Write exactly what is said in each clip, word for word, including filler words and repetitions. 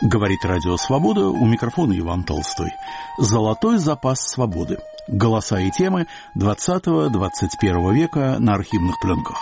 Говорит Радио Свобода, у микрофона Иван Толстой. Золотой запас свободы. Голоса и темы двадцатого-двадцать первого века на архивных пленках.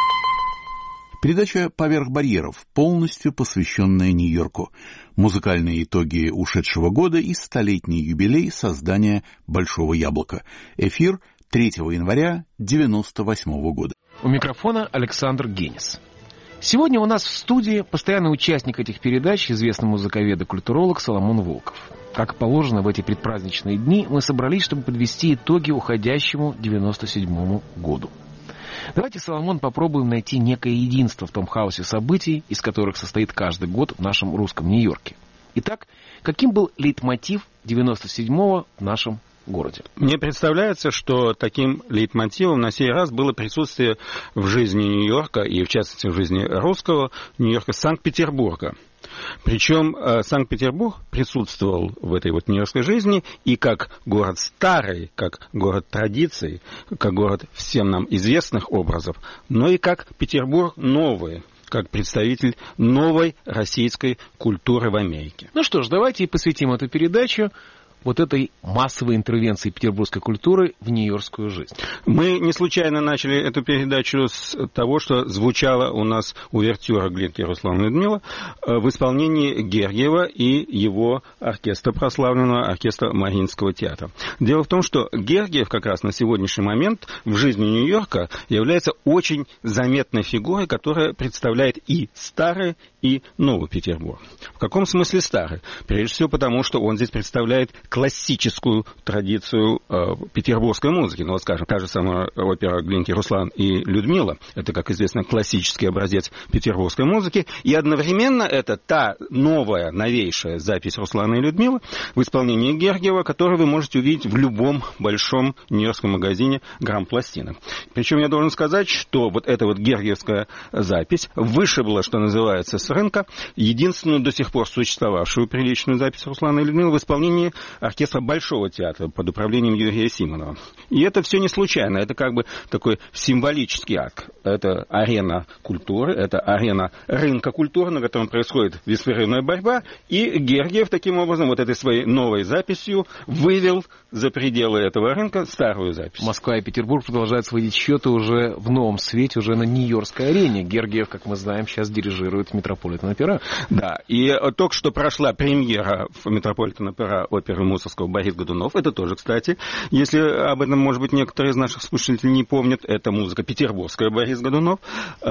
Передача «Поверх барьеров», полностью посвященная Нью-Йорку. Музыкальные итоги ушедшего года и столетний юбилей создания «Большого яблока». Эфир третьего января девяносто восьмого года. У микрофона Александр Генис. Сегодня у нас в студии постоянный участник этих передач, известный музыковед и культуролог Соломон Волков. Как положено, в эти предпраздничные дни мы собрались, чтобы подвести итоги уходящему девяносто седьмому году. Давайте, Соломон, попробуем найти некое единство в том хаосе событий, из которых состоит каждый год в нашем русском Нью-Йорке. Итак, каким был лейтмотив девяносто седьмого в нашем городе? Мне представляется, что таким лейтмотивом на сей раз было присутствие в жизни Нью-Йорка, и в частности в жизни русского Нью-Йорка, Санкт-Петербурга. Причем Санкт-Петербург присутствовал в этой вот нью-йоркской жизни и как город старый, как город традиций, как город всем нам известных образов, но и как Петербург новый, как представитель новой российской культуры в Америке. Ну что ж, давайте и посвятим эту передачу вот этой массовой интервенции петербургской культуры в нью-йоркскую жизнь. Мы не случайно начали эту передачу с того, что звучала у нас увертюра Глинки Руслана Людмила в исполнении Гергиева и его оркестра, прославленного оркестра Мариинского театра. Дело в том, что Гергиев как раз на сегодняшний момент в жизни Нью-Йорка является очень заметной фигурой, которая представляет и старый, и новый Петербург. В каком смысле старый? Прежде всего потому, что он здесь представляет классическую традицию э, петербургской музыки. Ну, вот, скажем, та же самая опера Глинки Руслан и Людмила, это, как известно, классический образец петербургской музыки, и одновременно это та новая, новейшая запись Руслана и Людмилы в исполнении Гергиева, которую вы можете увидеть в любом большом нью-йоркском магазине грамм-пластинок. Причем я должен сказать, что вот эта вот гергиевская запись вышибла, что называется, с рынка единственную до сих пор существовавшую приличную запись Руслана и Людмилы в исполнении оркестра Большого театра под управлением Юрия Симонова. И это все не случайно, это как бы такой символический акт. Это арена культуры, это арена рынка культуры, на котором происходит беспрерывная борьба, и Гергиев таким образом вот этой своей новой записью вывел за пределы этого рынка старую запись. Москва и Петербург продолжают сводить счеты уже в новом свете, уже на нью-йоркской арене. Гергиев, как мы знаем, сейчас дирижирует Метрополитен-опера. Да, и только что прошла премьера в Метрополитен-опера оперы Мусоргского «Борис Годунов». Это тоже, кстати, если об этом, может быть, некоторые из наших слушателей не помнят, это музыка петербургская «Борис Годунов».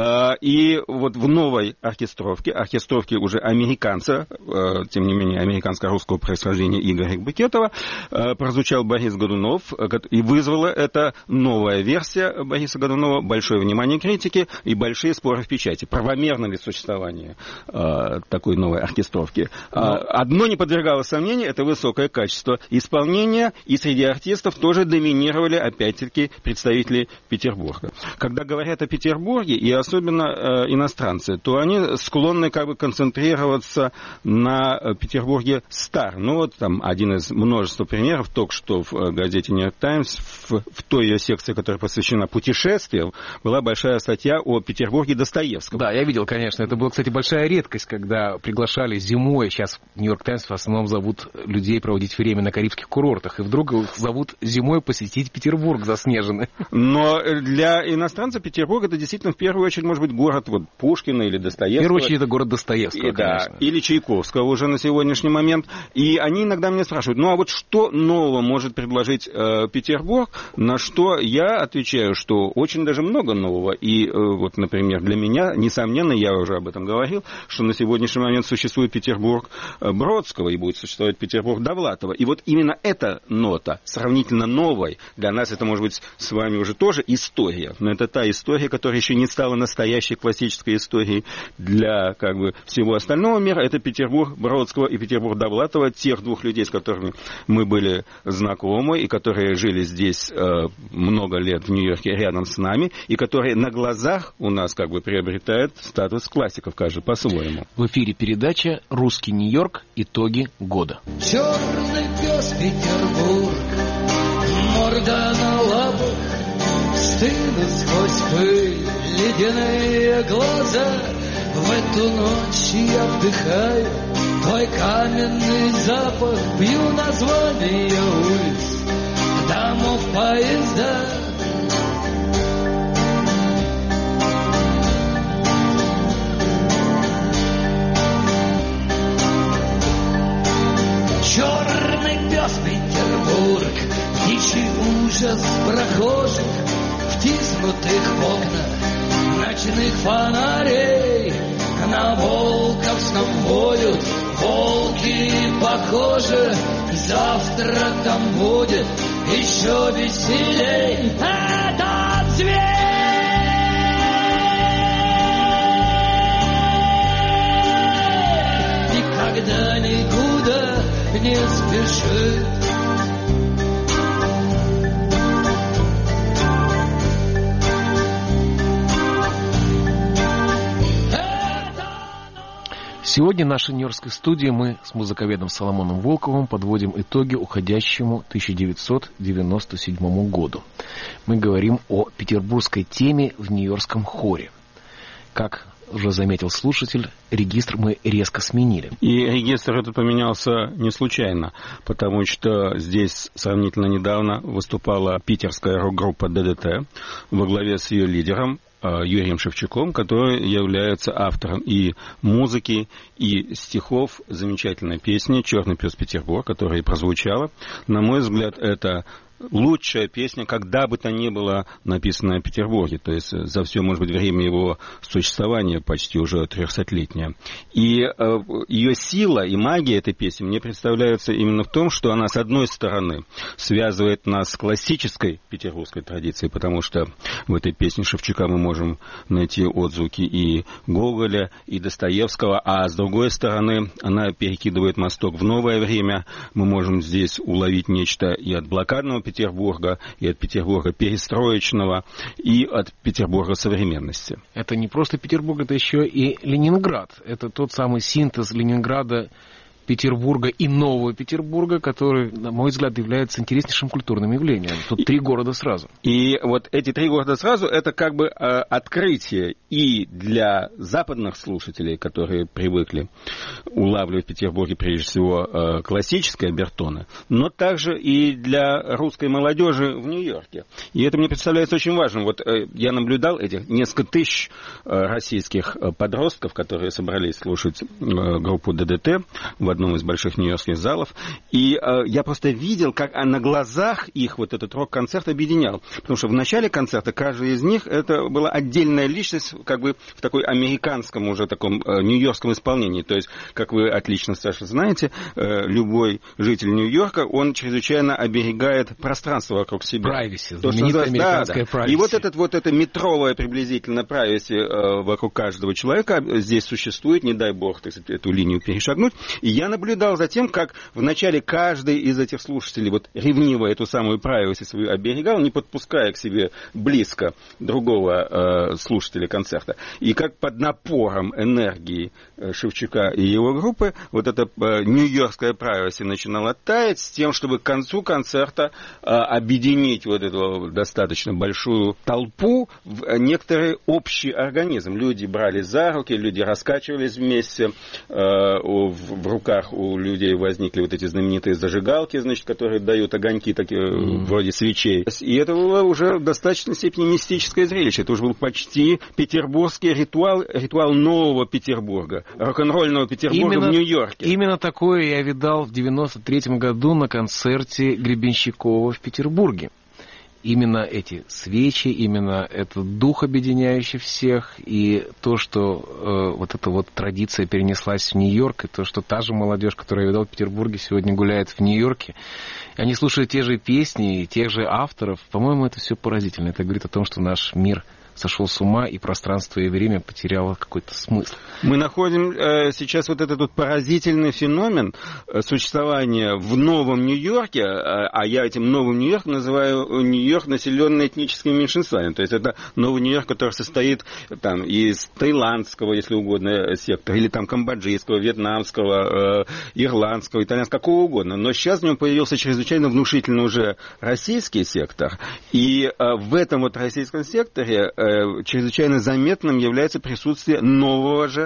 И вот в новой оркестровке, оркестровке уже американца, тем не менее, американско-русского происхождения Игоря Букетова, прозвучал Борис Годунов, и вызвала эта новая версия Бориса Годунова большое внимание критики и большие споры в печати. Правомерно ли существование такой новой оркестровки? Но... Одно не подвергалось сомнению, это высокое качество исполнения, и среди артистов тоже доминировали, опять-таки, представители Петербурга. Когда говорят о Петербурге, и особенно э, иностранцы, то они склонны как бы концентрироваться на Петербурге стар. Ну вот там один из множества примеров, только что в газете «Нью-Йорк Таймс», в, в той ее секции, которая посвящена путешествиям, была большая статья о Петербурге Достоевского. Да, я видел, конечно. Это была, кстати, большая редкость, когда приглашали зимой, сейчас «Нью-Йорк Таймс» в основном зовут людей проводить время на карибских курортах, и вдруг их зовут зимой посетить Петербург заснеженный. Но для иностранца Петербург это действительно в первую очередь может быть город вот Пушкина или Достоевского. В первую очередь это город Достоевского, и, конечно. Да, или Чайковского уже на сегодняшний момент. И они иногда меня спрашивают, ну а вот что нового может предложить э, Петербург? На что я отвечаю, что очень даже много нового. И э, вот, например, для меня, несомненно, я уже об этом говорил, что на сегодняшний момент существует Петербург Бродского и будет существовать Петербург Довлатова. И вот именно эта нота, сравнительно новой, для нас это может быть с вами уже тоже история, но это та история, которая еще не стала настоящей классической историей для как бы всего остального мира. Это Петербург Бродского и Петербург Довлатова, тех двух людей, с которыми мы были знакомы и которые жили здесь э, много лет в Нью-Йорке рядом с нами, и которые на глазах у нас как бы приобретают статус классиков, каждый по-своему. В эфире передача «Русский Нью-Йорк. Итоги года». Черный пес Петербург, морда на лапах, стынут сквозь пыль ледяные глаза. В эту ночь я вдыхаю твой каменный запах, пью названия улиц, домов, поезда. Черный пес Петербург, птичий ужас прохожих, втиснутых в окна ночных фонарей. На Волковском воют волки, похоже, завтра там будет еще веселей. Этот зверь никогда никуда не спешит. Сегодня в нашей нью-йоркской студии мы с музыковедом Соломоном Волковым подводим итоги уходящему тысяча девятьсот девяносто седьмому году. Мы говорим о петербургской теме в нью-йоркском хоре. Как уже заметил слушатель, регистр мы резко сменили. И регистр этот поменялся не случайно, потому что здесь сравнительно недавно выступала питерская рок-группа ДДТ во главе с ее лидером Юрием Шевчуком, который является автором и музыки, и стихов замечательной песни «Черный пес Петербург», которая прозвучала. На мой взгляд, это лучшая песня, когда бы то ни было написанная в Петербурге, то есть за все, может быть, время его существования, почти уже трехсотлетнее. И э, ее сила и магия этой песни мне представляется именно в том, что она, с одной стороны, связывает нас с классической петербургской традицией, потому что в этой песне Шевчука мы можем найти отзвуки и Гоголя, и Достоевского, а с другой стороны, она перекидывает мосток в новое время. Мы можем здесь уловить нечто и от блокадного Петербурга, и от Петербурга перестроечного, и от Петербурга современности. Это не просто Петербург, это еще и Ленинград. Это тот самый синтез Ленинграда, Петербурга и Нового Петербурга, который, на мой взгляд, является интереснейшим культурным явлением. Тут три города сразу. И вот эти три города сразу, это как бы э, открытие и для западных слушателей, которые привыкли улавливать в Петербурге, прежде всего, э, классические обертоны, но также и для русской молодежи в Нью-Йорке. И это мне представляется очень важным. Вот э, я наблюдал этих несколько тысяч э, российских э, подростков, которые собрались слушать э, группу ДДТ в одном из больших нью-йоркских залов, и э, я просто видел, как на глазах их вот этот рок-концерт объединял. Потому что в начале концерта каждый из них это была отдельная личность, как бы в такой американском уже таком э, нью-йоркском исполнении. То есть, как вы отлично, Саша, знаете, э, любой житель Нью-Йорка, он чрезвычайно оберегает пространство вокруг себя. Privacy, знаменитая американская да, да. privacy. И вот этот вот это метровое приблизительно privacy э, вокруг каждого человека здесь существует, не дай бог, так сказать, эту линию перешагнуть. И я наблюдал за тем, как вначале каждый из этих слушателей вот ревниво эту самую privacy свою оберегал, не подпуская к себе близко другого э, слушателя концерта. И как под напором энергии э, Шевчука и его группы вот эта э, нью-йоркская privacy начинала таять с тем, чтобы к концу концерта э, объединить вот эту достаточно большую толпу в некоторый общий организм. Люди брали за руки, люди раскачивались вместе, э, в, в руках у людей возникли вот эти знаменитые зажигалки, значит, которые дают огоньки такие, mm-hmm. вроде свечей. И это было уже в достаточной степени мистическое зрелище. Это уже был почти петербургский ритуал, ритуал нового Петербурга, рок-н-ролльного Петербурга именно, в Нью-Йорке. Именно такое я видал в девяносто третьем году на концерте Гребенщикова в Петербурге. Именно эти свечи, именно этот дух, объединяющий всех, и то, что э, вот эта вот традиция перенеслась в Нью-Йорк, и то, что та же молодежь, которую я видал в Петербурге, сегодня гуляет в Нью-Йорке, они слушают те же песни, тех же авторов. По-моему, это все поразительно. Это говорит о том, что наш мир сошел с ума, и пространство и время потеряло какой-то смысл. Мы находим э, сейчас вот этот вот поразительный феномен э, существования в новом Нью-Йорке, э, а я этим новым Нью-Йорк называю Нью-Йорк, населенный этническими меньшинствами. То есть это новый Нью-Йорк, который состоит там из таиландского, если угодно, сектора, или там камбоджийского, вьетнамского, э, ирландского, итальянского, какого угодно. Но сейчас в нем появился чрезвычайно внушительный уже российский сектор, и э, в этом вот российском секторе э, чрезвычайно заметным является присутствие нового же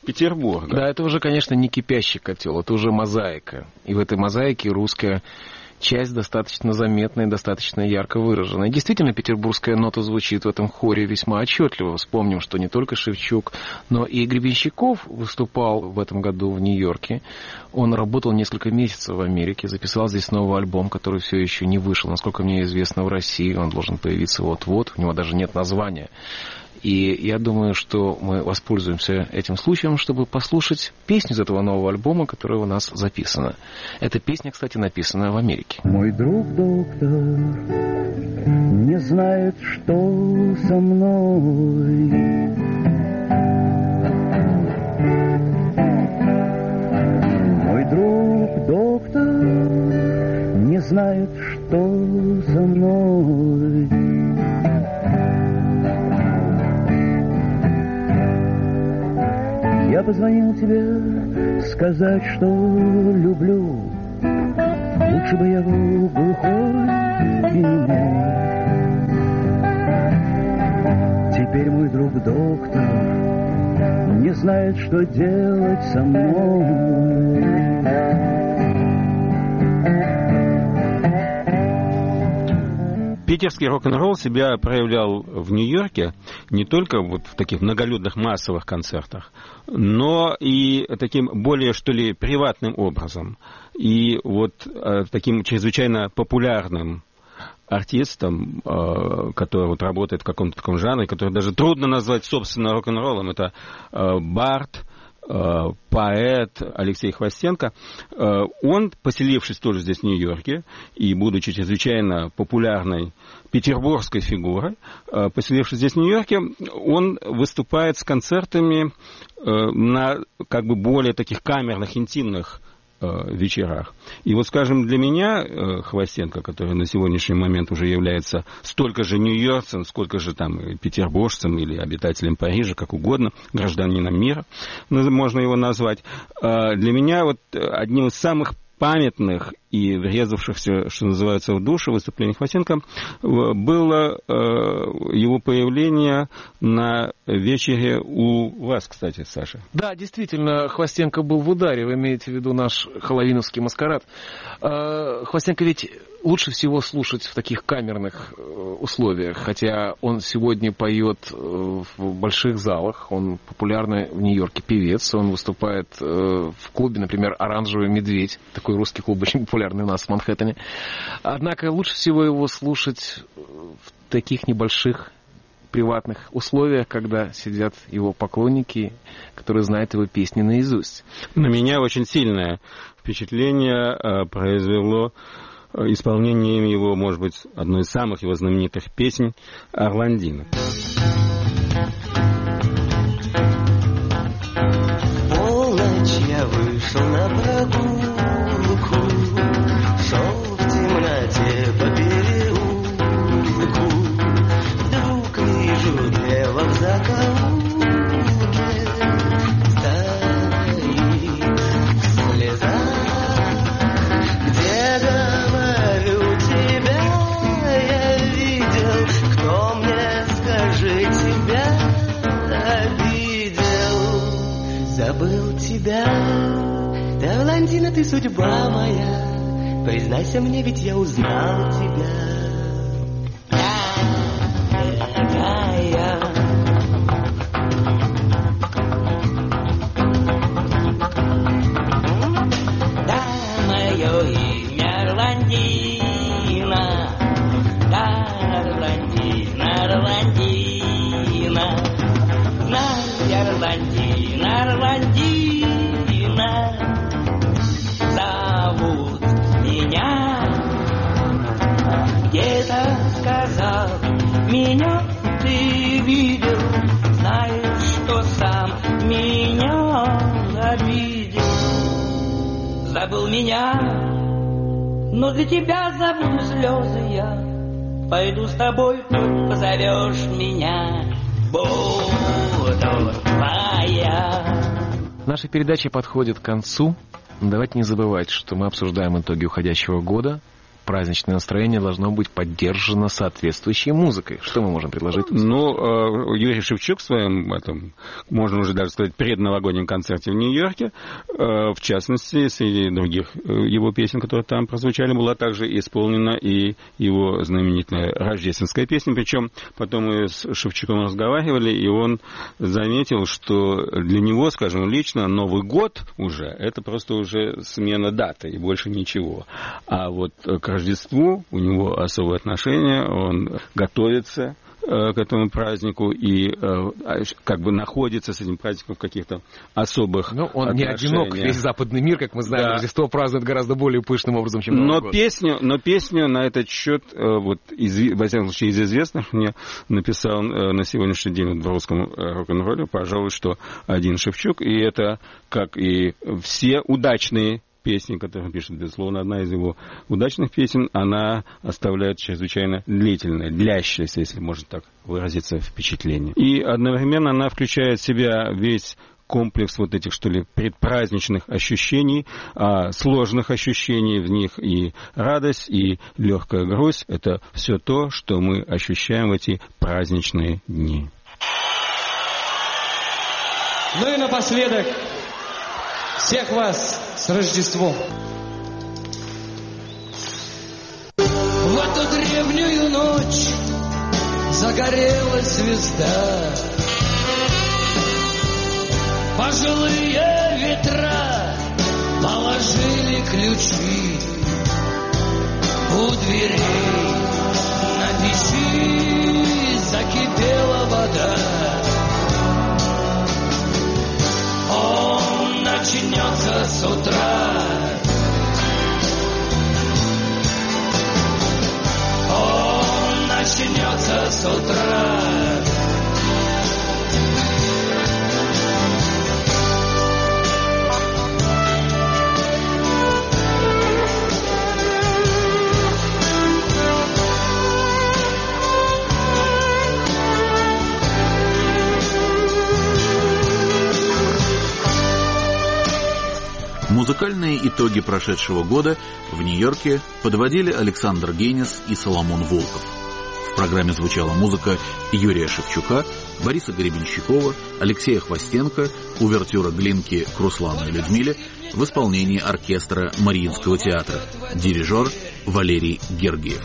Петербурга. Да, это уже, конечно, не кипящий котел, это уже мозаика. И в этой мозаике русская часть достаточно заметная и достаточно ярко выражена. И действительно, петербургская нота звучит в этом хоре весьма отчетливо. Вспомним, что не только Шевчук, но и Гребенщиков выступал в этом году в Нью-Йорке. Он работал несколько месяцев в Америке, записал здесь новый альбом, который все еще не вышел. Насколько мне известно, в России он должен появиться вот-вот. У него даже нет названия. И я думаю, что мы воспользуемся этим случаем, чтобы послушать песню из этого нового альбома, которая у нас записана. Эта песня, кстати, написана в Америке. Мой друг доктор не знает, что со мной. Мой друг доктор не знает, что со мной. Я позвонил тебе сказать, что люблю. Лучше бы я был глухой и немой. Теперь мой друг доктор не знает, что делать со мной. Питерский рок-н-ролл себя проявлял в Нью-Йорке не только вот в таких многолюдных массовых концертах, но и таким более, что ли, приватным образом. И вот э, таким чрезвычайно популярным артистом, э, который вот работает в каком-то таком жанре, который даже трудно назвать, собственно, рок-н-роллом, это э, Бард, поэт Алексей Хвостенко. Он, поселившись тоже здесь, в Нью-Йорке, и будучи чрезвычайно популярной петербургской фигурой, поселившись здесь, в Нью-Йорке, он выступает с концертами на как бы более таких камерных, интимных вечерах. И вот, скажем, для меня Хвостенко, который на сегодняшний момент уже является столько же нью-йоркцем, сколько же там петербуржцем или обитателем Парижа, как угодно, гражданином мира, можно его назвать, для меня вот одним из самых памятных и врезавшихся, что называется, в душу выступления Хвостенко было э, его появление на вечере у вас, кстати, Саша. Да, действительно, Хвостенко был в ударе. Вы имеете в виду наш хэллоуиновский маскарад. Э, Хвостенко ведь лучше всего слушать в таких камерных условиях, хотя он сегодня поет в больших залах, он популярный в Нью-Йорке певец, он выступает в клубе, например, «Оранжевый медведь», такой русский клуб очень популярный у нас в Манхэттене. Однако лучше всего его слушать в таких небольших приватных условиях, когда сидят его поклонники, которые знают его песни наизусть. На меня очень сильное впечатление произвело исполнением его, может быть, одной из самых его знаменитых песен «Орландина». Полночь я вышел на прогулку, шел в темноте по переулку. Вдруг вижу дева в закоулке, стоит в слезах. Где говорю тебя я видел, кто мне, скажи, тебя обидел, забыл тебя. Ты, Орландина, ты судьба моя, признайся мне, ведь я узнал тебя. Дорогая, да, мое имя Орландина, да, Орландина, Орландина, знай, Орландина, Орландина, зовут меня. Где-то сказал, меня ты видел, знаешь, что сам меня обидел. Забыл меня, но для тебя забуду слезы я. Пойду с тобой, тут позовешь меня, буду твоя. Наша передача подходит к концу. Давайте не забывать, что мы обсуждаем итоги уходящего года. праздничное настроение должно быть поддержано соответствующей музыкой. Что мы можем предложить? Ну, Юрий Шевчук в своем, этом, можно уже даже сказать, предновогоднем концерте в Нью-Йорке, в частности, среди других его песен, которые там прозвучали, была также исполнена и его знаменитая рождественская песня. Причем потом мы с Шевчуком разговаривали, и он заметил, что для него, скажем, лично Новый год уже, это просто уже смена даты и больше ничего. А вот к Рождеству у него особое отношение, он готовится к этому празднику и как бы находится с этим праздником в каких-то особых Но он не одинок, весь западный мир, как мы знаем, да. Рождество празднует гораздо более пышным образом, чем Новый но год. Песню, но песню на этот счет, вот, из, во всяком случае, из известных мне написал на сегодняшний день в русском рок-н-ролле, пожалуй, что один Шевчук, и это, как и все удачные песни, которые он пишет, безусловно, одна из его удачных песен, она оставляет чрезвычайно длительное, длящееся, если можно так выразиться, впечатление. И одновременно она включает в себя весь комплекс вот этих, что ли, предпраздничных ощущений, а, сложных ощущений в них, и радость, и легкая грусть. Это все то, что мы ощущаем в эти праздничные дни. Ну и напоследок, всех вас с Рождеством! В эту древнюю ночь загорелась звезда. Пожилые ветра положили ключи у дверей. На печи закипела вода. Он начнется с утра. Он начнется с утра. Музыкальные итоги прошедшего года в Нью-Йорке подводили Александр Генис и Соломон Волков. В программе звучала музыка Юрия Шевчука, Бориса Гребенщикова, Алексея Хвостенко, увертюра Глинки к Руслану и Людмиле в исполнении оркестра Мариинского театра, дирижер Валерий Гергиев.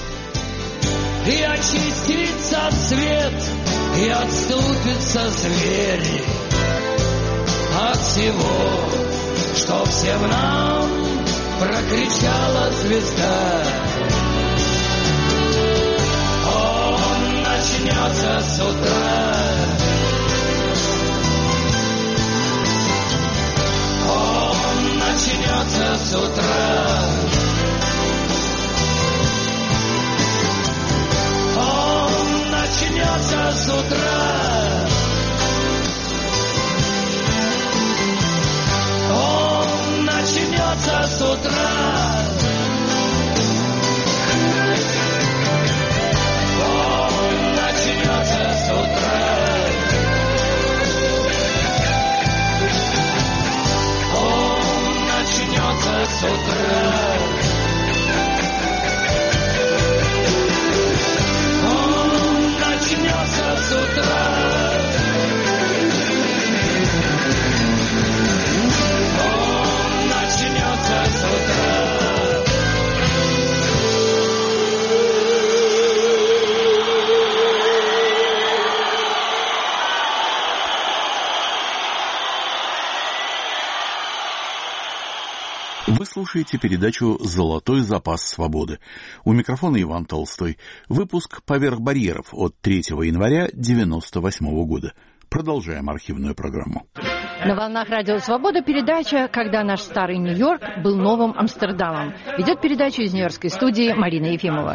И очистится свет, и отступится зверь от всего, что всем нам прокричала звезда. Он начнется с утра. Он начнется с утра. Он начнется с утра. Он начнется с утра. Он начнется с утра. Он начнется с утра. Он начнется с утра. Вы слушаете передачу «Золотой запас свободы». У микрофона Иван Толстой. Выпуск «Поверх барьеров» от третьего января девяносто восьмого года. Продолжаем архивную программу. На волнах Радио Свобода передача «Когда наш старый Нью-Йорк был новым Амстердамом». Ведет передачу из нью-йоркской студии Марина Ефимова.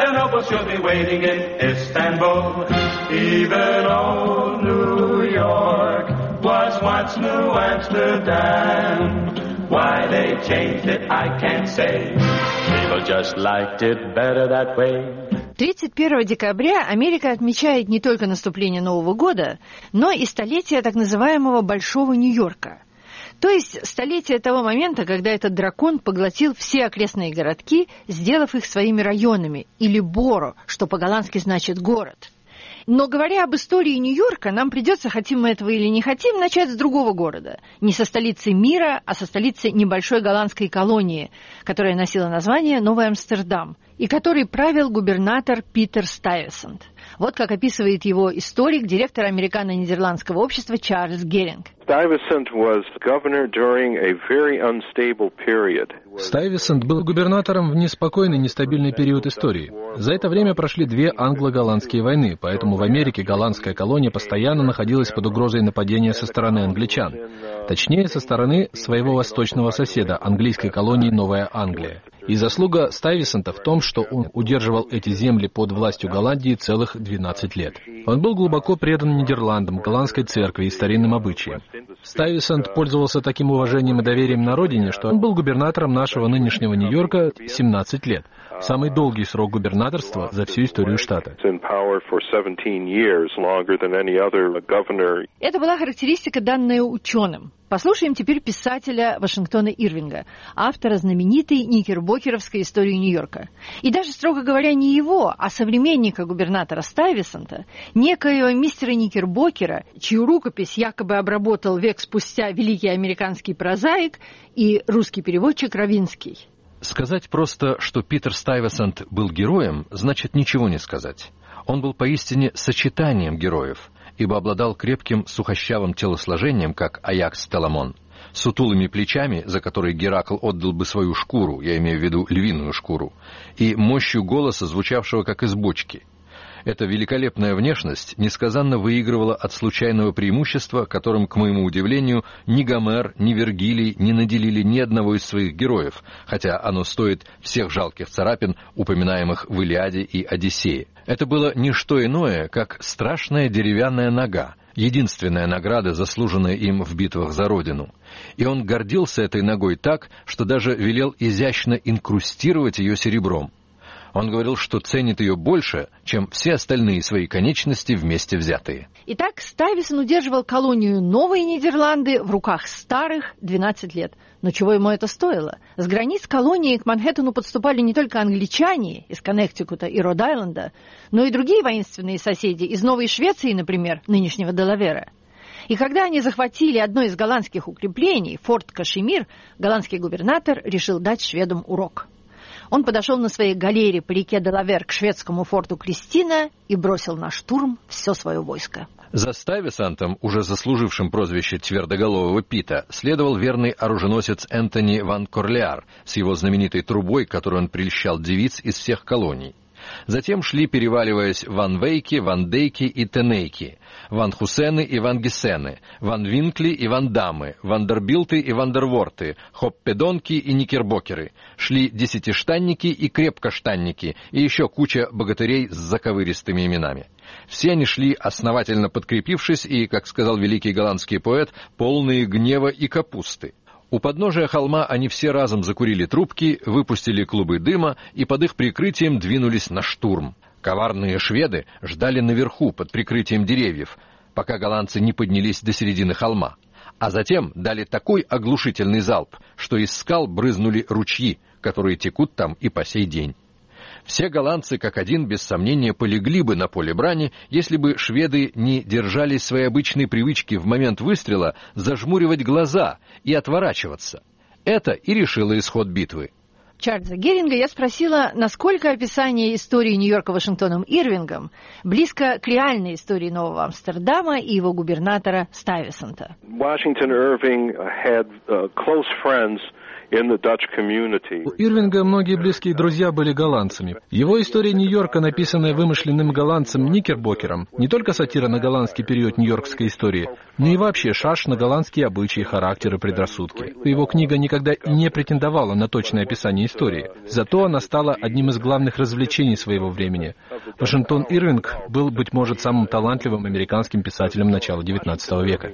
Why they changed it, I can't say. People just liked it better that way. тридцать первого декабря Америка отмечает не только наступление Нового года, но и столетие так называемого Большого Нью-Йорка. То есть столетие того момента, когда этот дракон поглотил все окрестные городки, сделав их своими районами, или боро, что по-голландски значит «город». Но говоря об истории Нью-Йорка, нам придется, хотим мы этого или не хотим, начать с другого города. Не со столицы мира, а со столицы небольшой голландской колонии, которая носила название Новый Амстердам, и которой правил губернатор Питер Стуйвесант. Вот как описывает его историк, директор американо-нидерландского общества Чарльз Геринг. Стуйвесант был губернатором в неспокойный, нестабильный период истории. За это время прошли две англо-голландские войны, поэтому в Америке голландская колония постоянно находилась под угрозой нападения со стороны англичан. Точнее, со стороны своего восточного соседа, английской колонии Новая Англия. И заслуга Стуйвесанта в том, что он удерживал эти земли под властью Голландии целых двенадцать лет. Он был глубоко предан Нидерландам, голландской церкви и старинным обычаям. Стуйвесант пользовался таким уважением и доверием на родине, что он был губернатором нашего нынешнего Нью-Йорка семнадцать лет. Самый долгий срок губернаторства за всю историю штата. Это была характеристика, данная ученым. Послушаем теперь писателя Вашингтона Ирвинга, автора знаменитой никербокеровской истории Нью-Йорка. И даже, строго говоря, не его, а современника губернатора Стуйвесанта, некоего мистера Никербокера, чью рукопись якобы обработал век спустя великий американский прозаик и русский переводчик Равинский. Сказать просто, что Питер Стуйвесант был героем, значит ничего не сказать. Он был поистине сочетанием героев, ибо обладал крепким сухощавым телосложением, как Аякс Теламон, сутулыми плечами, за которые Геракл отдал бы свою шкуру, я имею в виду львиную шкуру, и мощью голоса, звучавшего как из бочки. Эта великолепная внешность несказанно выигрывала от случайного преимущества, которым, к моему удивлению, ни Гомер, ни Вергилий не наделили ни одного из своих героев, хотя оно стоит всех жалких царапин, упоминаемых в Илиаде и Одиссее. Это было не что иное, как страшная деревянная нога, единственная награда, заслуженная им в битвах за родину. И он гордился этой ногой так, что даже велел изящно инкрустировать ее серебром. Он говорил, что ценит ее больше, чем все остальные свои конечности вместе взятые. Итак, Стуйвесант удерживал колонию Новые Нидерланды в руках старых двенадцать лет. Но чего ему это стоило? С границ колонии к Манхэттену подступали не только англичане из Коннектикута и Род-Айленда, но и другие воинственные соседи из Новой Швеции, например, нынешнего Делавера. И когда они захватили одно из голландских укреплений, форт Кашемир, голландский губернатор решил дать шведам урок. Он подошел на своей галере по реке Делавер к шведскому форту Кристина и бросил на штурм все свое войско. За Стуйвесантом, уже заслужившим прозвище твердоголового Пита, следовал верный оруженосец Энтони ван Корлеар с его знаменитой трубой, которой он прельщал девиц из всех колоний. Затем шли, переваливаясь, Ван Вейки, Ван Дейки и Тенейки, Ван Хусены и Ван Гессены, Ван Винкли и Ван Дамы, Вандербилты и Вандерворты, Хоппедонки и Никербокеры. Шли десятиштанники и крепкоштанники, и еще куча богатырей с заковыристыми именами. Все они шли, основательно подкрепившись, и, как сказал великий голландский поэт, полные гнева и капусты. У подножия холма они все разом закурили трубки, выпустили клубы дыма и под их прикрытием двинулись на штурм. Коварные шведы ждали наверху под прикрытием деревьев, пока голландцы не поднялись до середины холма, а затем дали такой оглушительный залп, что из скал брызнули ручьи, которые текут там и по сей день. Все голландцы, как один, без сомнения, полегли бы на поле брани, если бы шведы не держались своей обычной привычки в момент выстрела зажмуривать глаза и отворачиваться. Это и решило исход битвы. Чарльза Геринга я спросила, насколько описание истории Нью-Йорка Вашингтоном Ирвингом близко к реальной истории Нового Амстердама и его губернатора Стуйвесанта. Washington Irving had uh, close friends У Ирвинга многие близкие друзья были голландцами. Его история Нью-Йорка, написанная вымышленным голландцем Никербокером, не только сатира на голландский период нью-йоркской истории, но и вообще шаш на голландские обычаи, характеры, предрассудки. Его книга никогда и не претендовала на точное описание истории. Зато она стала одним из главных развлечений своего времени. Вашингтон Ирвинг был, быть может, самым талантливым американским писателем начала девятнадцатого века.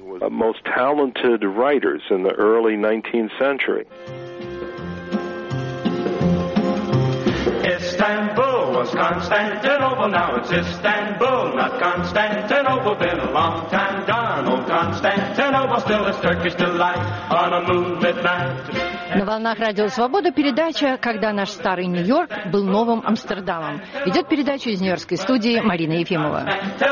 Istanbul was Constantinople, now it's Istanbul, not Constantinople, been a long time gone. town, old Constantinople, still is Turkish delight on a moonlit night. На волнах Радио Свобода передача «Когда наш старый Нью-Йорк был новым Амстердамом». Ведет передачу из нью-йоркской студии Марина Ефимова.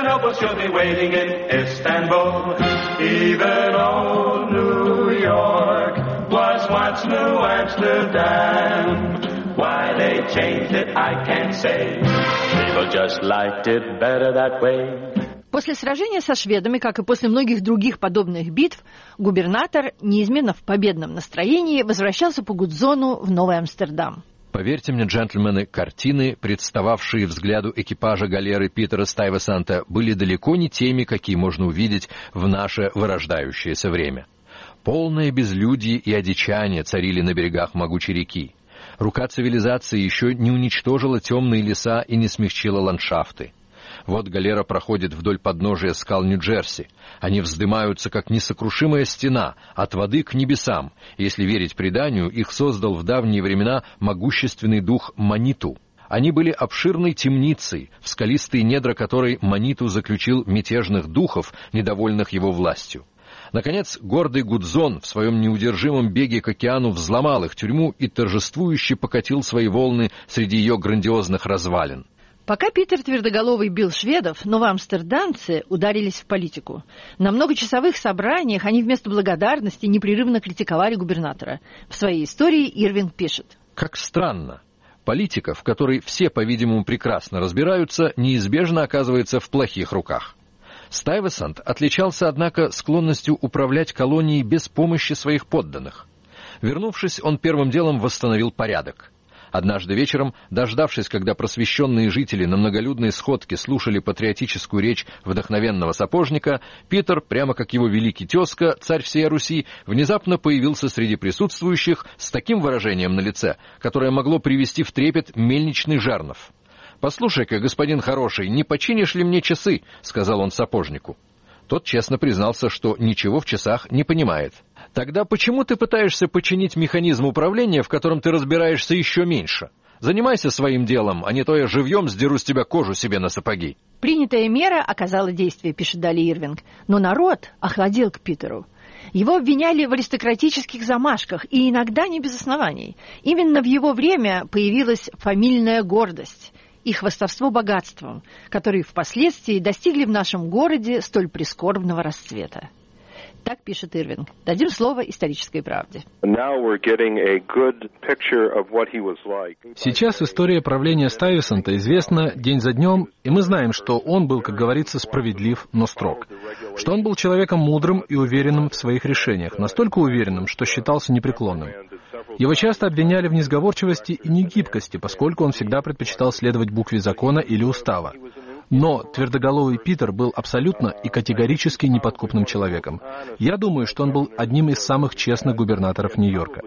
Why they changed it, I can't say. People just liked it better that way. После сражения со шведами, как и после многих других подобных битв, губернатор, неизменно в победном настроении, возвращался по Гудзону в Новый Амстердам. Поверьте мне, джентльмены, картины, представавшие взгляду экипажа галеры Питера Стайвесанта, были далеко не теми, какие можно увидеть в наше вырождающееся время. Полное безлюдье и одичание царили на берегах могучей реки. Рука цивилизации еще не уничтожила темные леса и не смягчила ландшафты. Вот галера проходит вдоль подножия скал Нью-Джерси. Они вздымаются, как несокрушимая стена, от воды к небесам. Если верить преданию, их создал в давние времена могущественный дух Маниту. Они были обширной темницей, в скалистые недра которой Маниту заключил мятежных духов, недовольных его властью. Наконец, гордый Гудзон в своем неудержимом беге к океану взломал их тюрьму и торжествующе покатил свои волны среди ее грандиозных развалин. Пока Питер Твердоголовый бил шведов, новоамстердамцы ударились в политику. На многочасовых собраниях они вместо благодарности непрерывно критиковали губернатора. В своей истории Ирвинг пишет. Как странно. Политика, в которой все, по-видимому, прекрасно разбираются, неизбежно оказывается в плохих руках. Стайвесант отличался, однако, склонностью управлять колонией без помощи своих подданных. Вернувшись, он первым делом восстановил порядок. Однажды вечером, дождавшись, когда просвещенные жители на многолюдной сходке слушали патриотическую речь вдохновенного сапожника, Питер, прямо как его великий тезка, царь всей Руси, внезапно появился среди присутствующих с таким выражением на лице, которое могло привести в трепет мельничный жернов. «Послушай-ка, господин хороший, не починишь ли мне часы?» — сказал он сапожнику. Тот честно признался, что ничего в часах не понимает. «Тогда почему ты пытаешься починить механизм управления, в котором ты разбираешься еще меньше? Занимайся своим делом, а не то я живьем сдеру с тебя кожу себе на сапоги». Принятая мера оказала действие, пишет далее Ирвинг, но народ охладел к Питеру. Его обвиняли в аристократических замашках, и иногда не без оснований. Именно в его время появилась фамильная гордость и хвастовство богатством, которые впоследствии достигли в нашем городе столь прискорбного расцвета. Так пишет Ирвинг. Дадим слово исторической правде. Сейчас история правления Стайвесанта известна день за днем, и мы знаем, что он был, как говорится, справедлив, но строг. Что он был человеком мудрым и уверенным в своих решениях, настолько уверенным, что считался непреклонным. Его часто обвиняли в несговорчивости и негибкости, поскольку он всегда предпочитал следовать букве закона или устава. Но Твердоголовый Питер был абсолютно и категорически неподкупным человеком. Я думаю, что он был одним из самых честных губернаторов Нью-Йорка.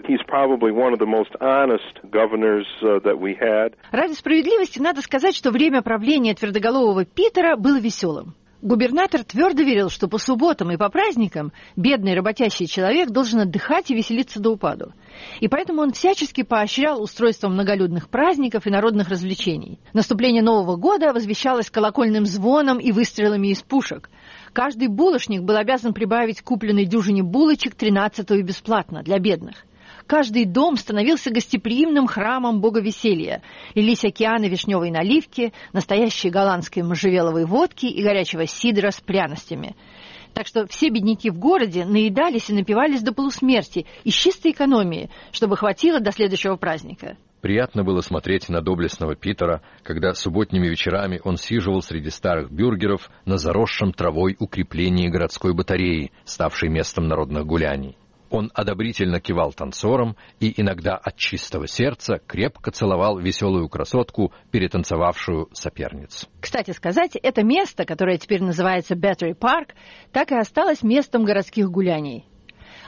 Ради справедливости надо сказать, что время правления Твердоголового Питера было веселым. Губернатор твердо верил, что по субботам и по праздникам бедный работящий человек должен отдыхать и веселиться до упаду. И поэтому он всячески поощрял устройство многолюдных праздников и народных развлечений. Наступление Нового года возвещалось колокольным звоном и выстрелами из пушек. Каждый булочник был обязан прибавить к купленной дюжине булочек тринадцатую бесплатно для бедных. Каждый дом становился гостеприимным храмом бога веселья. Лились океаны вишневой наливки, настоящей голландской можжевеловой водки и горячего сидра с пряностями. Так что все бедняки в городе наедались и напивались до полусмерти из чистой экономии, чтобы хватило до следующего праздника. Приятно было смотреть на доблестного Питера, когда субботними вечерами он сиживал среди старых бюргеров на заросшем травой укреплении городской батареи, ставшей местом народных гуляний. Он одобрительно кивал танцорам и иногда от чистого сердца крепко целовал веселую красотку, перетанцевавшую соперницу. Кстати сказать, это место, которое теперь называется Battery Park, так и осталось местом городских гуляний.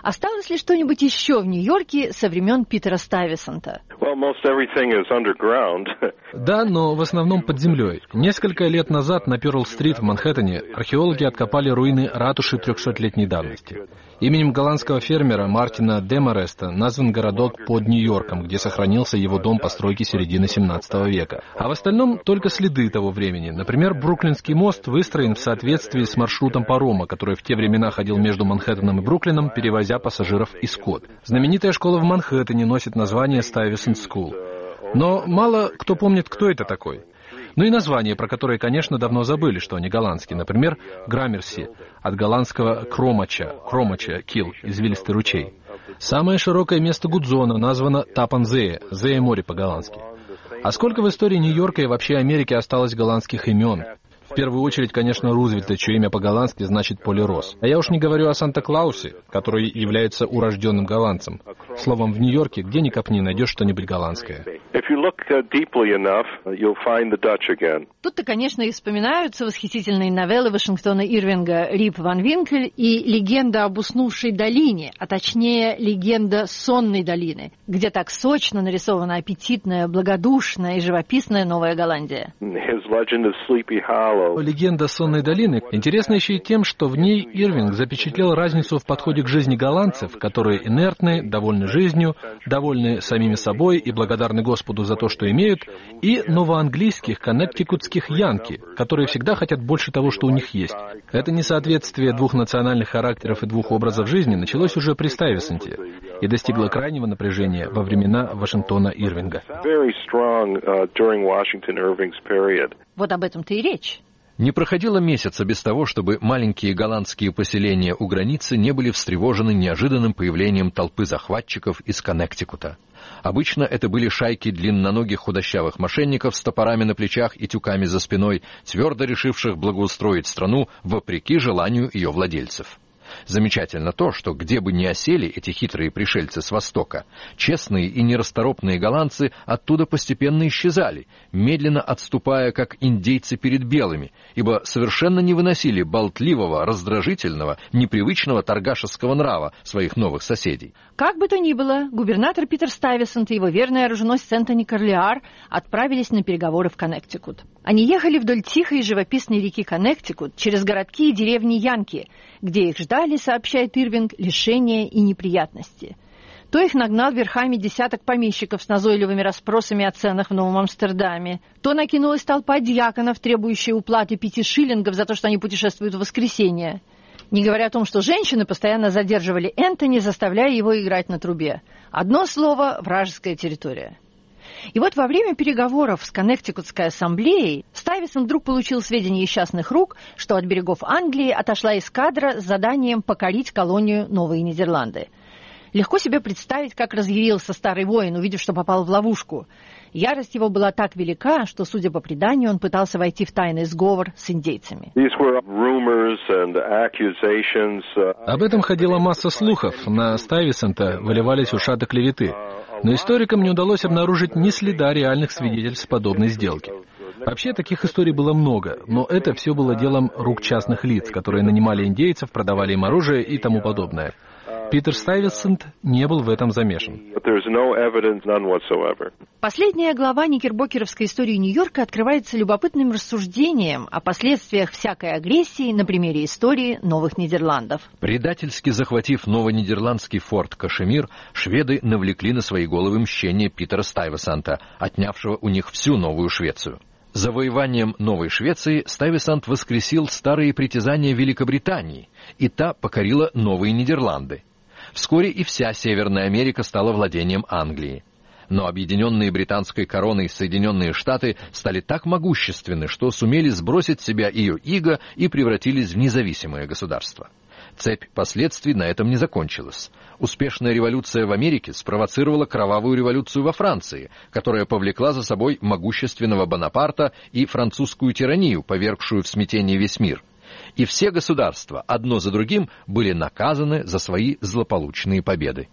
Осталось ли что-нибудь еще в Нью-Йорке со времен Питера Стайвесанта? Well, most everything is underground. Да, но в основном под землей. Несколько лет назад на Пёрл-стрит в Манхэттене археологи откопали руины ратуши трехсотлетней давности. Именем голландского фермера Мартина Демареста назван городок под Нью-Йорком, где сохранился его дом постройки середины семнадцатого века. А в остальном только следы того времени. Например, Бруклинский мост выстроен в соответствии с маршрутом парома, который в те времена ходил между Манхэттеном и Бруклином, перевозя пассажиров и скот. Знаменитая школа в Манхэттене носит название Stuyvesant School. Но мало кто помнит, кто это такой. Ну и названия, про которые, конечно, давно забыли, что они голландские. Например, Граммерси, от голландского кромача, кромача, кил, извилистый ручей. Самое широкое место Гудзона названо Тапанзее, Зее море по-голландски. А сколько в истории Нью-Йорка и вообще Америки осталось голландских имен? В первую очередь, конечно, Рузвельта, чье имя по-голландски значит «поле роз». А я уж не говорю о Санта-Клаусе, который является урожденным голландцем. Словом, в Нью-Йорке, где ни копни, найдешь что-нибудь голландское. Тут-то, конечно, и вспоминаются восхитительные новеллы Вашингтона Ирвинга «Рип Ван Винкель» и «Легенда об уснувшей долине», а точнее «Легенда сонной долины», где так сочно нарисована аппетитная, благодушная и живописная Новая Голландия. Легенда сонной долины интересна еще и тем, что в ней Ирвинг запечатлел разницу в подходе к жизни голландцев, которые инертны, довольны жизнью, довольны самими собой и благодарны Господу за то, что имеют, и новоанглийских коннектикутских янки, которые всегда хотят больше того, что у них есть. Это несоответствие двух национальных характеров и двух образов жизни началось уже при Стайвесанте и достигло крайнего напряжения во времена Вашингтона Ирвинга. Вот об этом-то и речь. Не проходило месяца без того, чтобы маленькие голландские поселения у границы не были встревожены неожиданным появлением толпы захватчиков из Коннектикута. Обычно это были шайки длинноногих худощавых мошенников с топорами на плечах и тюками за спиной, твердо решивших благоустроить страну вопреки желанию ее владельцев. Замечательно то, что где бы ни осели эти хитрые пришельцы с Востока, честные и нерасторопные голландцы оттуда постепенно исчезали, медленно отступая, как индейцы перед белыми, ибо совершенно не выносили болтливого, раздражительного, непривычного торгашеского нрава своих новых соседей. Как бы то ни было, губернатор Питер Стайвесант и его верный оруженосец Энтони Корлеар отправились на переговоры в Коннектикут. Они ехали вдоль тихой и живописной реки Коннектикут, через городки и деревни Янки, где их ждали, сообщает Ирвинг, лишения и неприятности. То их нагнал верхами десяток помещиков с назойливыми расспросами о ценах в Новом Амстердаме, то накинулась толпа дьяконов, требующая уплаты пяти шиллингов за то, что они путешествуют в воскресенье. Не говоря о том, что женщины постоянно задерживали Энтони, заставляя его играть на трубе. Одно слово – вражеская территория. И вот во время переговоров с Коннектикутской ассамблеей Стайвесант вдруг получил сведения из частных рук, что от берегов Англии отошла эскадра с заданием покорить колонию Новые Нидерланды. Легко себе представить, как разъярился старый воин, увидев, что попал в ловушку. Ярость его была так велика, что, судя по преданию, он пытался войти в тайный сговор с индейцами. Об этом ходила масса слухов. На Стайвесанта выливались ушаты клеветы. Но историкам не удалось обнаружить ни следа реальных свидетельств подобной сделки. Вообще, таких историй было много, но это все было делом рук частных лиц, которые нанимали индейцев, продавали им оружие и тому подобное. Питер Стайвесант не был в этом замешан. Последняя глава никербокеровской истории Нью-Йорка открывается любопытным рассуждением о последствиях всякой агрессии на примере истории Новых Нидерландов. Предательски захватив новонидерландский форт Кашемир, шведы навлекли на свои головы мщение Питера Стайвесанта, отнявшего у них всю Новую Швецию. Завоеванием Новой Швеции Стайвесант воскресил старые притязания Великобритании, и та покорила Новые Нидерланды. Вскоре и вся Северная Америка стала владением Англии. Но объединенные британской короной Соединенные Штаты стали так могущественны, что сумели сбросить с себя ее иго и превратились в независимое государство. Цепь последствий на этом не закончилась. Успешная революция в Америке спровоцировала кровавую революцию во Франции, которая повлекла за собой могущественного Бонапарта и французскую тиранию, повергшую в смятение весь мир. И все государства, одно за другим, были наказаны за свои злополучные победы.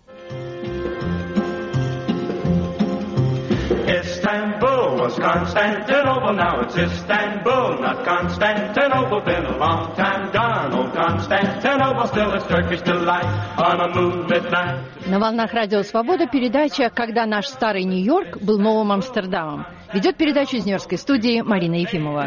Istanbul was Constantinople, now it's Istanbul, not Constantinople, been a long time gone. На волнах Радио Свобода передача «Когда наш старый Нью-Йорк был новым Амстердамом». Ведет передачу из Нью-Йоркской студии Марина Ефимова.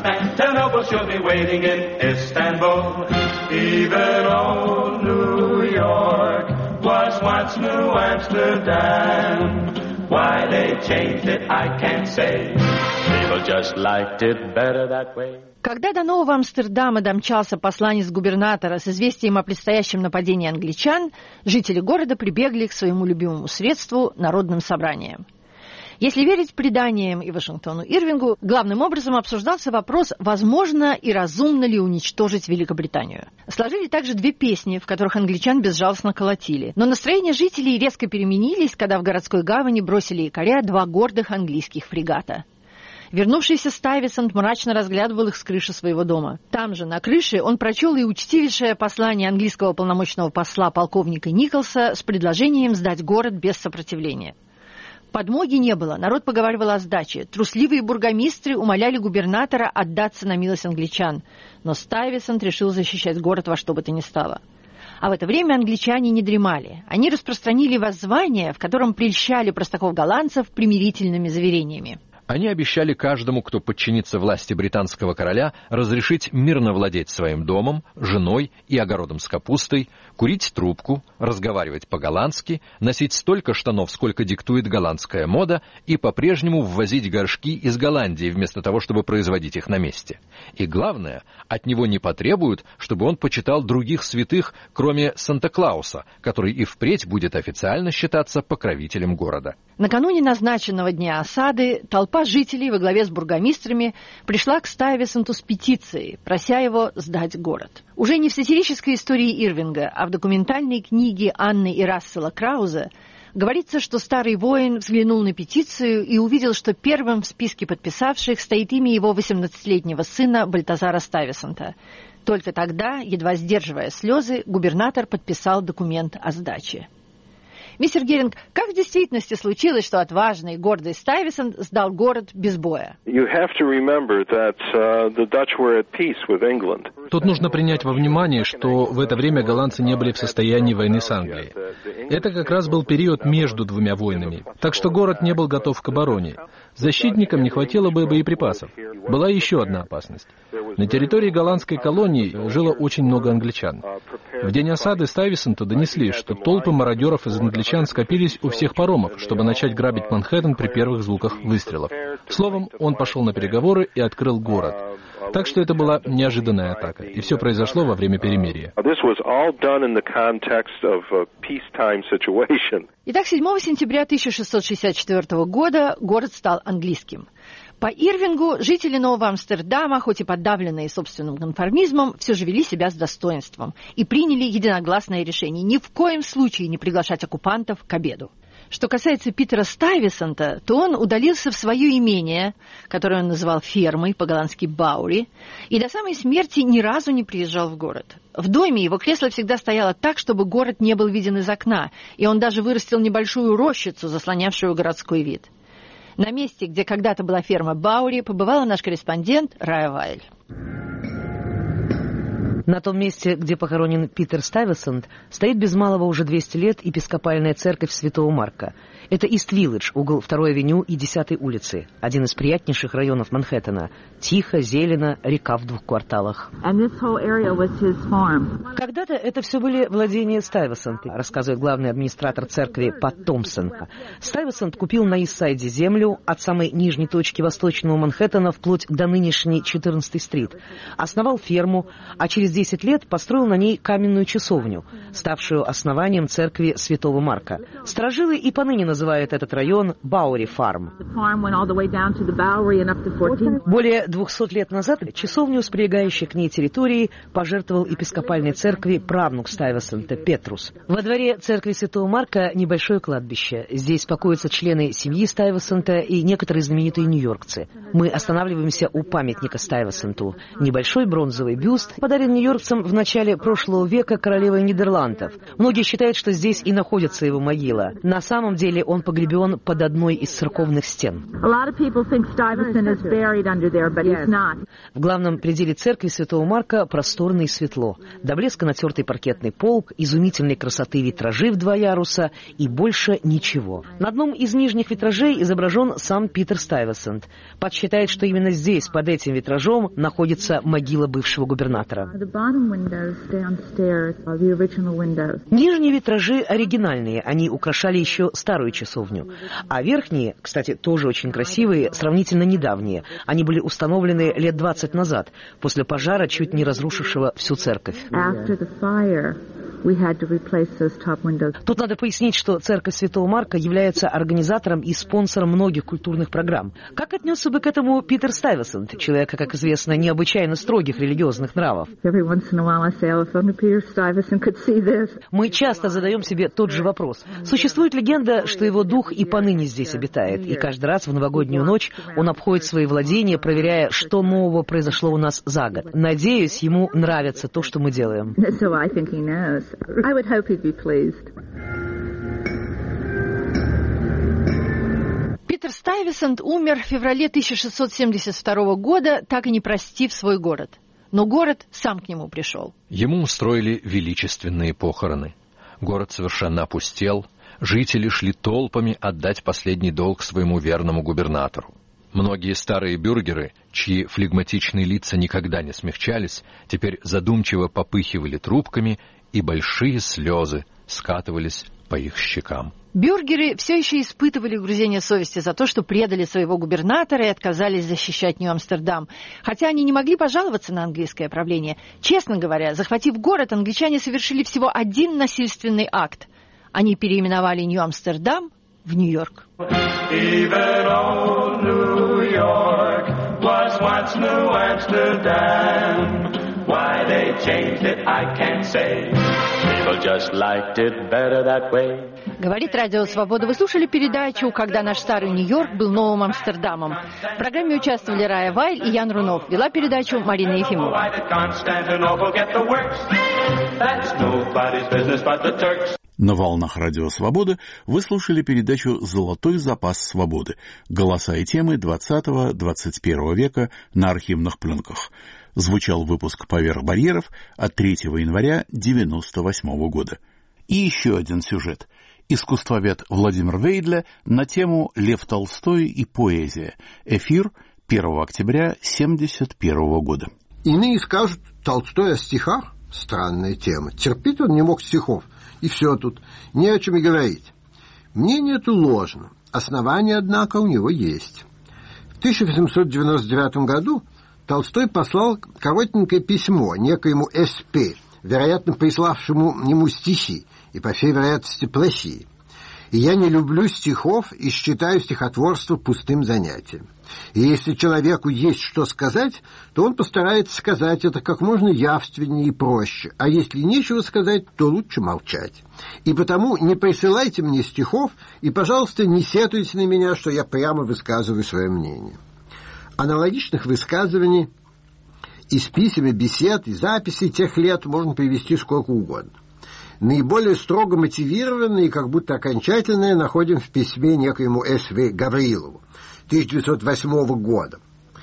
Когда до Нового Амстердама домчался посланец губернатора с известием о предстоящем нападении англичан, жители города прибегли к своему любимому средству – народным собраниям. Если верить преданиям и Вашингтону Ирвингу, главным образом обсуждался вопрос, возможно и разумно ли уничтожить Великобританию. Сложили также две песни, в которых англичан безжалостно колотили. Но настроения жителей резко переменились, когда в городской гавани бросили якоря два гордых английских фрегата. Вернувшийся Стайвесант мрачно разглядывал их с крыши своего дома. Там же, на крыше, он прочел и учтивейшее послание английского полномочного посла полковника Николса с предложением сдать город без сопротивления. Подмоги не было, народ поговаривал о сдаче. Трусливые бургомистры умоляли губернатора отдаться на милость англичан. Но Стайвесант решил защищать город во что бы то ни стало. А в это время англичане не дремали. Они распространили воззвание, в котором прельщали простаков-голландцев примирительными заверениями. Они обещали каждому, кто подчинится власти британского короля, разрешить мирно владеть своим домом, женой и огородом с капустой, курить трубку, разговаривать по-голландски, носить столько штанов, сколько диктует голландская мода, и по-прежнему ввозить горшки из Голландии, вместо того, чтобы производить их на месте. И главное, от него не потребуют, чтобы он почитал других святых, кроме Санта-Клауса, который и впредь будет официально считаться покровителем города. Накануне назначенного дня осады толпа жителей во главе с бургомистрами пришла к Стайвесанту с петицией, прося его сдать город. Уже не в сатирической истории Ирвинга, а в документальной книге Анны и Рассела Крауза говорится, что старый воин взглянул на петицию и увидел, что первым в списке подписавших стоит имя его восемнадцатилетнего сына Бальтазара Стайвесанта. Только тогда, едва сдерживая слезы, губернатор подписал документ о сдаче. Мистер Геринг, как в действительности случилось, что отважный и гордый Стайвесант сдал город без боя? Тут нужно принять во внимание, что в это время голландцы не были в состоянии войны с Англией. Это как раз был период между двумя войнами, так что город не был готов к обороне. Защитникам не хватило бы боеприпасов. Была еще одна опасность. На территории голландской колонии жило очень много англичан. В день осады Стайвесанту донесли, что толпы мародеров из англичан скопились у всех паромов, чтобы начать грабить Манхэттен при первых звуках выстрелов. Словом, он пошел на переговоры и открыл город. Так что это была неожиданная атака, и все произошло во время перемирия. Итак, седьмого сентября тысяча шестьсот шестьдесят четвёртого года город стал английским. По Ирвингу жители Нового Амстердама, хоть и подавленные собственным конформизмом, все же вели себя с достоинством и приняли единогласное решение ни в коем случае не приглашать оккупантов к обеду. Что касается Питера Стайвесанта, то он удалился в свое имение, которое он называл фермой, по-голландски «Баури», и до самой смерти ни разу не приезжал в город. В доме его кресло всегда стояло так, чтобы город не был виден из окна, и он даже вырастил небольшую рощицу, заслонявшую городской вид. На месте, где когда-то была ферма Баури, побывала наш корреспондент Рая Вайль. На том месте, где похоронен Питер Стайвесант, стоит без малого уже двести лет епископальная церковь Святого Марка. Это Ист-Виллидж, угол второй авеню и десятой улицы, один из приятнейших районов Манхэттена. Тихо, зелено, река в двух кварталах. Когда-то это все были владения Стайвесанта, рассказывает главный администратор церкви Пат Томпсон. Стайвесант купил на Ист-Сайде землю от самой нижней точки восточного Манхэттена вплоть до нынешней четырнадцатой стрит. Основал ферму, а через десять лет построил на ней каменную часовню, ставшую основанием церкви Святого Марка. Старожилы и поныне называют этот район Баури Фарм. Более двухсот лет назад часовню с прилегающей к ней территорией пожертвовал епископальной церкви правнук Стайвесанта Петрус. Во дворе церкви Святого Марка небольшое кладбище. Здесь покоятся члены семьи Стайвесанта и некоторые знаменитые нью-йоркцы. Мы останавливаемся у памятника Стайвесанту. Небольшой бронзовый бюст, подарен нью-йоркцам в начале прошлого века королевой Нидерландов. Многие считают, что здесь и находится его могила. На самом деле он погребен под одной из церковных стен. В главном пределе церкви Святого Марка просторно и светло. До блеска натертый паркетный пол, изумительной красоты витражи в два яруса и больше ничего. На одном из нижних витражей изображен сам Питер Стuyвесант. Пат считает, что именно здесь, под этим витражом, находится могила бывшего губернатора. Нижние витражи оригинальные, они украшали еще старую часовню. А верхние, кстати, тоже очень красивые, сравнительно недавние. Они были установлены лет двадцать назад, после пожара, чуть не разрушившего всю церковь. Тут надо пояснить, что церковь Святого Марка является организатором и спонсором многих культурных программ. Как отнесся бы к этому Питер Стuyвесант, человека, как известно, необычайно строгих религиозных нравов? Мы часто задаем себе тот же вопрос. Существует легенда, что его дух и поныне здесь обитает, и каждый раз в новогоднюю ночь он обходит свои владения, проверяя, что нового произошло у нас за год. Надеюсь, ему нравится то, что мы делаем. I would hope he'd be pleased. Питер Стuyvesant умер в феврале тысяча шестьсот семьдесят второго года, так и не простив свой город. Но город сам к нему пришел. Ему устроили величественные похороны. Город совершенно опустел, жители шли толпами отдать последний долг своему верному губернатору. Многие старые бюргеры, чьи флегматичные лица никогда не смягчались, теперь задумчиво попыхивали трубками, и большие слезы скатывались по их щекам. Бюргеры все еще испытывали угрызение совести за то, что предали своего губернатора и отказались защищать Нью-Амстердам. Хотя они не могли пожаловаться на английское правление. Честно говоря, захватив город, англичане совершили всего один насильственный акт. Они переименовали Нью-Амстердам в Нью-Йорк. Why they changed it, I can't say. People just liked it better that way. Говорит Радио Свобода. Вы слушали передачу «Когда наш старый Нью-Йорк был новым Амстердамом». В программе участвовали Рая Вайль и Ян Рунов. Вела передачу Марина Ефимова. На волнах Радио Свобода вы слушали передачу «Золотой запас свободы». Голоса и темы двадцатого-двадцать первого века на архивных пленках. Звучал выпуск «Поверх барьеров» от третьего января девяносто восьмого года. И еще один сюжет. Искусствовед Владимир Вейдле на тему «Лев Толстой и поэзия». Эфир первого октября семьдесят первого года. Иные скажут, Толстой о стихах? Странная тема. Терпеть он не мог стихов. И все тут. Не о чем и говорить. Мнение это ложно. Основания, однако, у него есть. В тысяча восемьсот девяносто девятом году Толстой послал коротенькое письмо некоему С П, вероятно, приславшему ему стихи, и, по всей вероятности, плохие. И я не люблю стихов и считаю стихотворство пустым занятием. И если человеку есть что сказать, то он постарается сказать это как можно явственнее и проще, а если нечего сказать, то лучше молчать. И потому не присылайте мне стихов и, пожалуйста, не сетуйте на меня, что я прямо высказываю свое мнение. Аналогичных высказываний из писем и бесед, и записей тех лет можно привести сколько угодно. Наиболее строго мотивированные и как будто окончательные находим в письме некоему С В Гаврилову тысяча девятьсот восьмого года.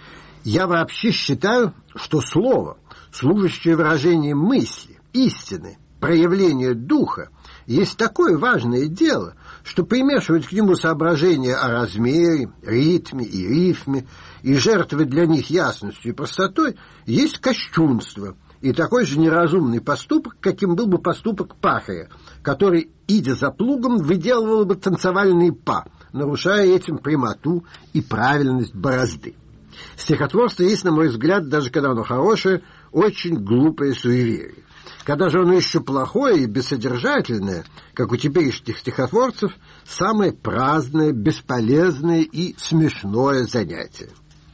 «Я вообще считаю, что слово, служащее выражением мысли, истины, проявления духа, есть такое важное дело, что примешивать к нему соображения о размере, ритме и рифме и жертвовать для них ясностью и простотой есть кощунство, и такой же неразумный поступок, каким был бы поступок пахаря, который, идя за плугом, выделывал бы танцевальные па, нарушая этим прямоту и правильность борозды. Стихотворство есть, на мой взгляд, даже когда оно хорошее, очень глупое суеверие. Когда же оно еще плохое и бессодержательное, как у теперешних стихотворцев, самое праздное, бесполезное и смешное занятие.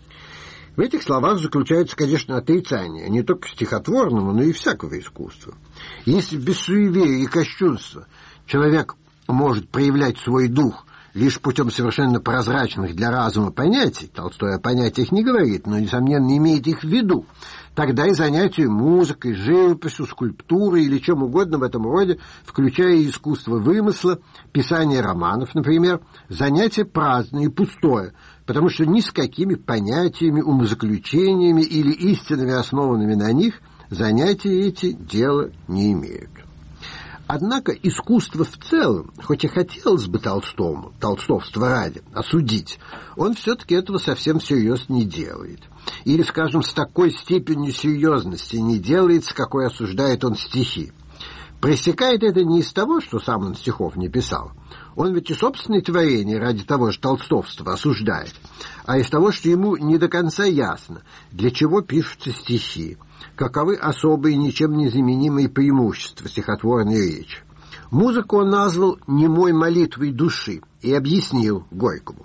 В этих словах заключается, конечно, отрицание не только стихотворного, но и всякого искусства. Если без суеверия и кощунства человек может проявлять свой дух, лишь путем совершенно прозрачных для разума понятий, Толстой о понятиях не говорит, но, несомненно, имеет их в виду, тогда и занятия музыкой, живописью, скульптурой или чем угодно в этом роде, включая искусство вымысла, писание романов, например, занятие праздное и пустое, потому что ни с какими понятиями, умозаключениями или истинами, основанными на них, занятия эти дела не имеют. Однако искусство в целом, хоть и хотелось бы Толстому, толстовство ради, осудить, он все-таки этого совсем всерьез не делает. Или, скажем, с такой степенью серьезности не делает, с какой осуждает он стихи. Пресекает это не из того, что сам он стихов не писал. Он ведь и собственные творения ради того же толстовства осуждает, а из того, что ему не до конца ясно, для чего пишутся стихи, каковы особые ничем не заменимые преимущества стихотворной речи. Музыку он назвал «немой молитвой души» и объяснил Горькому.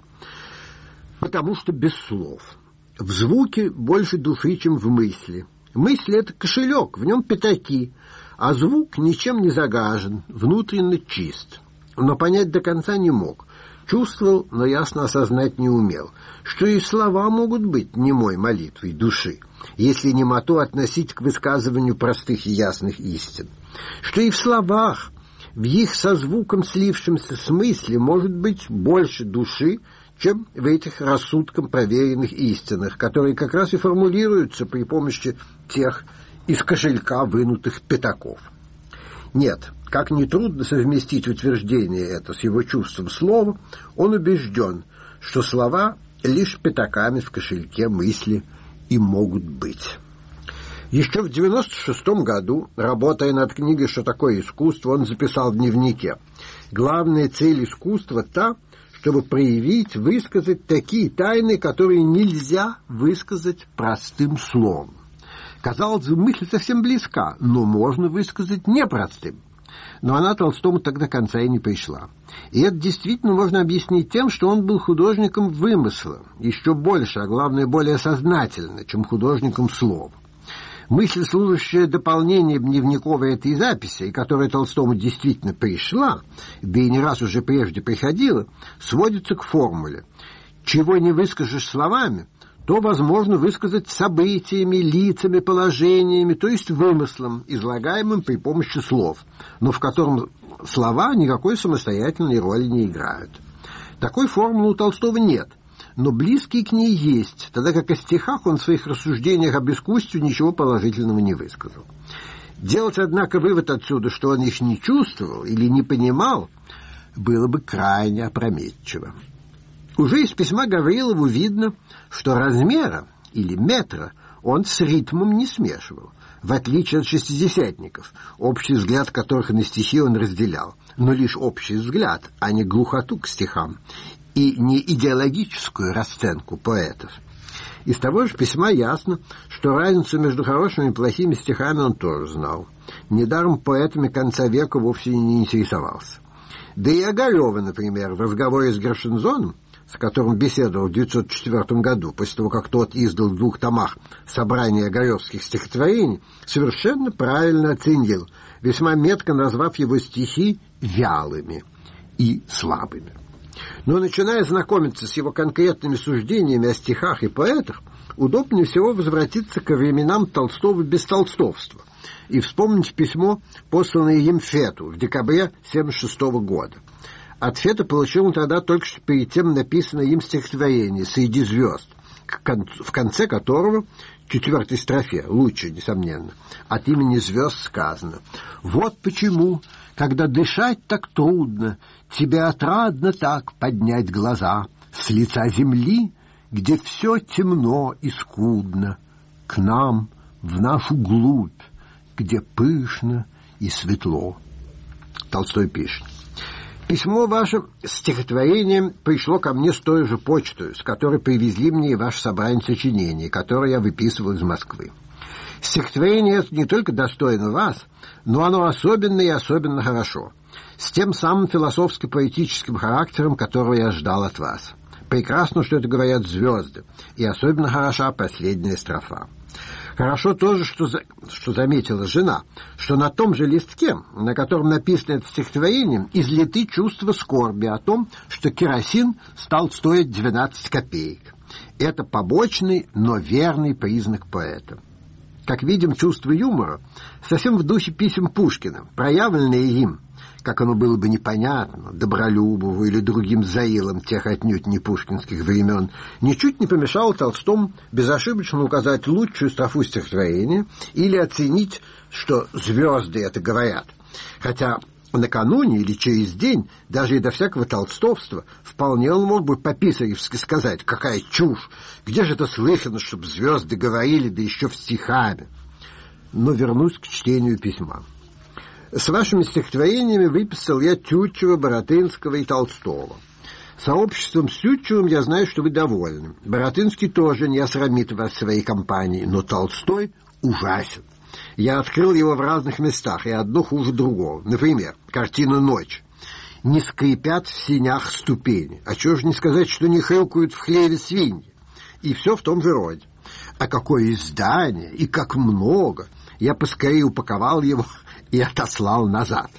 Потому что без слов. В звуке больше души, чем в мысли. Мысль — это кошелек, в нем пятаки, а звук ничем не загажен, внутренне чист. Но понять до конца не мог. Чувствовал, но ясно осознать не умел, что и слова могут быть немой молитвой души, если немоту относить к высказыванию простых и ясных истин, что и в словах, в их со звуком слившемся смысле может быть больше души, чем в этих рассудком проверенных истинах, которые как раз и формулируются при помощи тех из кошелька вынутых пятаков. Нет, как нетрудно совместить утверждение это с его чувством слова, он убежден, что слова лишь пятаками в кошельке мысли и могут быть. Еще в девяносто шестом году, работая над книгой «Что такое искусство», он записал в дневнике: «Главная цель искусства та, чтобы проявить, высказать такие тайны, которые нельзя высказать простым словом». Казалось бы, мысль совсем близка, но можно высказать непростым. Но она Толстому так до конца и не пришла. И это действительно можно объяснить тем, что он был художником вымысла, еще больше, а главное, более сознательно, чем художником слова. Мысль, служащая дополнением дневниковой этой записи, и которая Толстому действительно пришла, да и не раз уже прежде приходила, сводится к формуле: чего не выскажешь словами, то возможно высказать событиями, лицами, положениями, то есть вымыслом, излагаемым при помощи слов, но в котором слова никакой самостоятельной роли не играют. Такой формулы у Толстого нет, но близкие к ней есть, тогда как о стихах он в своих рассуждениях об искусстве ничего положительного не высказал. Делать, однако, вывод отсюда, что он их не чувствовал или не понимал, было бы крайне опрометчиво. Уже из письма Гаврилову видно, что размера или метра он с ритмом не смешивал, в отличие от шестидесятников, общий взгляд которых на стихи он разделял, но лишь общий взгляд, а не глухоту к стихам и не идеологическую расценку поэтов. Из того же письма ясно, что разницу между хорошими и плохими стихами он тоже знал. Недаром поэтами конца века вовсе не интересовался. Да и Огарёва, например, в разговоре с Гершензоном, с которым беседовал в девятьсот четвёртом году, после того, как тот издал в двух томах собрание огарёвских стихотворений, совершенно правильно оценил, весьма метко назвав его стихи вялыми и слабыми. Но, начиная знакомиться с его конкретными суждениями о стихах и поэтах, удобнее всего возвратиться ко временам Толстого без толстовства и вспомнить письмо, посланное им Фету в декабре семьдесят шестого года. От Фета получил он тогда только что перед тем написанное им стихотворение «Среди звезд», в конце которого, в четвертой строфе, лучше, несомненно, от имени звезд сказано: «Вот почему, когда дышать так трудно, тебе отрадно так поднять глаза с лица земли, где все темно и скудно, к нам, в нашу глубь, где пышно и светло». Толстой пишет: «Письмо ваше с стихотворением пришло ко мне с той же почтой, с которой привезли мне и ваше собрание сочинений, которое я выписывал из Москвы. Стихотворение это не только достойно вас, но оно особенно и особенно хорошо, с тем самым философско-поэтическим характером, которого я ждал от вас. Прекрасно, что это говорят звезды, и особенно хороша последняя строфа. Хорошо тоже, что, за... что заметила жена, что на том же листке, на котором написано это стихотворение, излиты чувства скорби о том, что керосин стал стоить двенадцать копеек. Это побочный, но верный признак поэта. Как видим, чувство юмора совсем в духе писем Пушкина, проявленные им, как оно было бы непонятно, Добролюбову или другим заилам тех отнюдь не пушкинских времен, ничуть не помешало Толстому безошибочно указать лучшую строфу стихотворения или оценить, что звезды это говорят. Хотя накануне или через день, даже и до всякого толстовства, вполне он мог бы по-писаревски сказать: какая чушь, где же это слыхано, чтобы звезды говорили, да еще в стихами. Но вернусь к чтению письма. С вашими стихотворениями выписал я Тютчева, Баратынского и Толстого. Сообществом с Тютчевым я знаю, что вы довольны. Баратынский тоже не осрамит вас в своей компании, но Толстой ужасен. Я открыл его в разных местах, и одно хуже другого. Например, картина «Ночь». Не скрипят в сенях ступени. А чего же не сказать, что не хрюкают в хлеве свиньи? И все в том же роде. А какое издание, и как много! Я поскорее упаковал его и отослал назад.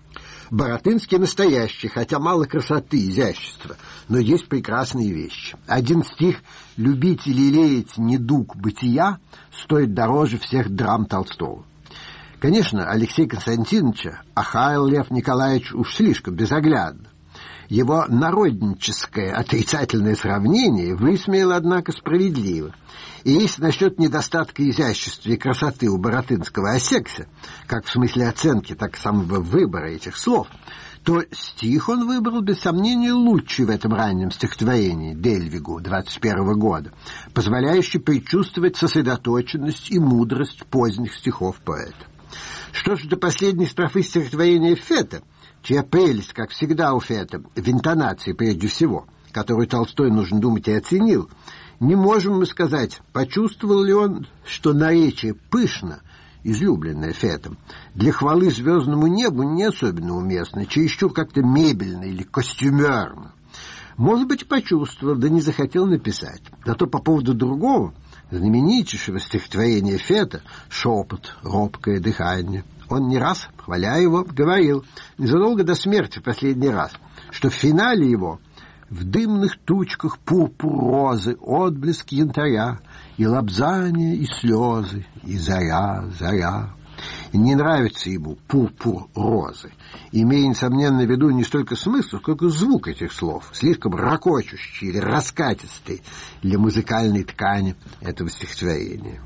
Баратынский настоящий, хотя мало красоты, изящества, но есть прекрасные вещи. Один стих «Любить и лелеять недуг бытия» стоит дороже всех драм Толстого. Конечно, Алексея Константиновича охаял Лев Николаевич уж слишком безоглядно. Его народническое отрицательное сравнение высмеял, однако, справедливо. И если насчет недостатка изящества и красоты у Баратынского осекся, как в смысле оценки, так и самого выбора этих слов, то стих он выбрал, без сомнения, лучший в этом раннем стихотворении Дельвигу двадцать первого года, позволяющий предчувствовать сосредоточенность и мудрость поздних стихов поэта. Что же до последней строфы стихотворения Фета, чья прелесть, как всегда у Фета, в интонации прежде всего, которую Толстой, нужно думать, и оценил, не можем мы сказать, почувствовал ли он, что наречие пышно, излюбленное Фетом, для хвалы звездному небу не особенно уместно, чересчур как-то мебельно или костюмерно. Может быть, почувствовал, да не захотел написать. Зато по поводу другого, знаменитейшего стихотворения Фета «Шепот, робкое дыхание», он не раз, хваля его, говорил, незадолго до смерти в последний раз, что в финале его в дымных тучках пурпур розы, отблеск янтаря, и лобзание, и слезы, и заря, заря. И не нравится ему пурпур розы, имея, несомненно, в виду не столько смысл, сколько звук этих слов, слишком ракочущий или раскатистый для музыкальной ткани этого стихотворения.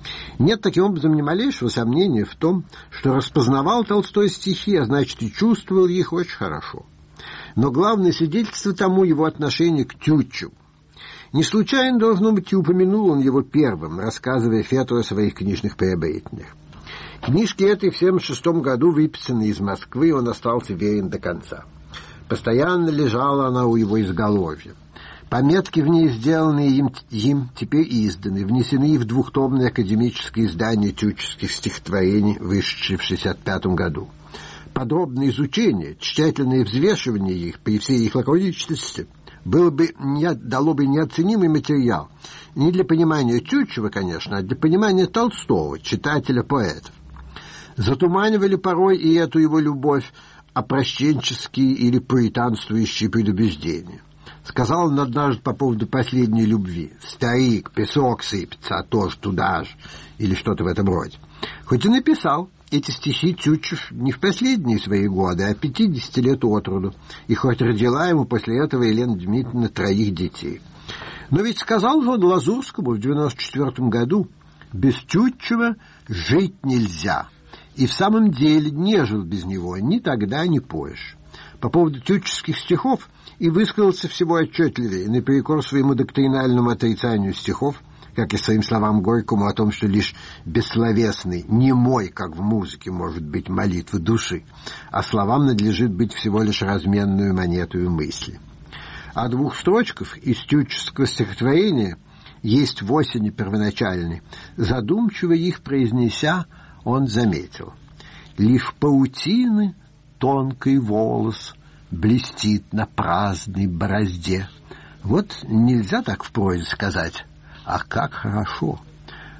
Нет таким образом ни малейшего сомнения в том, что распознавал Толстой стихи, а значит и чувствовал их очень хорошо. Но главное свидетельство тому его отношение к Тютчеву. Не случайно, должно быть, и упомянул он его первым, рассказывая Фету о своих книжных приобретениях. Книжки этой в семьдесят шестом году выписаны из Москвы, и он остался верен до конца. Постоянно лежала она у его изголовья. Пометки в ней, сделанные им, им теперь изданы, внесены в двухтомное академическое издание тютчевских стихотворений, вышедшее в шестьдесят пятом году. Подробное изучение, тщательное взвешивание их при всей их лаконичности было бы, не, дало бы неоценимый материал не для понимания Тютчева, конечно, а для понимания Толстого, читателя поэтов. Затуманивали порой и эту его любовь опрощенческие или пуританствующие предубеждения. Сказал он однажды по поводу последней любви: «Старик, песок сыпется, а тоже туда же», или что-то в этом роде. Хоть и написал эти стихи Тютчев не в последние свои годы, а пятидесяти лет от роду, и хоть родила ему после этого Елена Дмитриевна троих детей. Но ведь сказал же он Лазурскому в девяносто четвертом году: «Без Тютчева жить нельзя», и в самом деле не жил без него ни тогда, ни позже. По поводу тютчевских стихов и высказался всего отчетливее, наперекор своему доктринальному отрицанию стихов, как и своим словам Горькому о том, что лишь бессловесный, немой, как в музыке, может быть молитва души, а словам надлежит быть всего лишь разменную монетою мысли. О двух строчках из тютчевского стихотворения «Есть в осени первоначальной», задумчиво их произнеся, он заметил: «Лишь паутины тонкий волос блестит на праздной борозде». Вот нельзя так в прозе сказать, а как хорошо.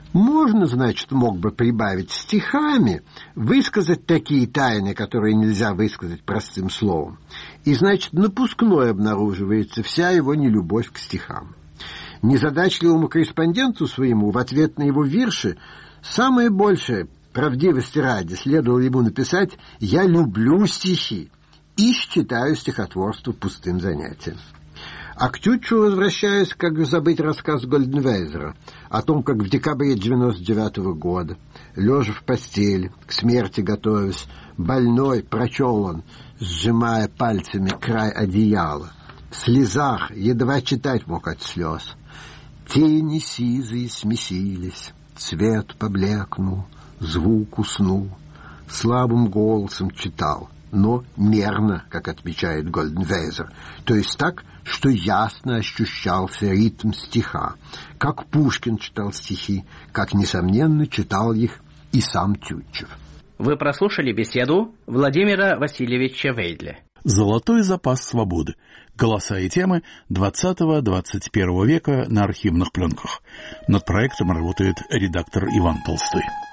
Можно, значит, мог бы прибавить стихами, высказать такие тайны, которые нельзя высказать простым словом. И, значит, напускной обнаруживается вся его нелюбовь к стихам. Незадачливому корреспонденту своему в ответ на его вирши самое большее, правдивости ради, следовало ему написать «Я люблю стихи» и считаю стихотворство пустым занятием. А к Тютчу возвращаясь, как же забыть рассказ Гольденвейзера о том, как в декабре девяносто девятого года, лежа в постели, к смерти готовясь, больной, прочел он, сжимая пальцами край одеяла. В слезах едва читать мог от слез. Тени сизые смесились, цвет поблекнул, звук уснул. Слабым голосом читал, но мерно, как отмечает Гольденвейзер, то есть так, что ясно ощущался ритм стиха, как Пушкин читал стихи, как, несомненно, читал их и сам Тютчев. Вы прослушали беседу Владимира Васильевича Вейдля. «Золотой запас свободы. Голоса и темы двадцатого-двадцать первого века на архивных пленках». Над проектом работает редактор Иван Толстой.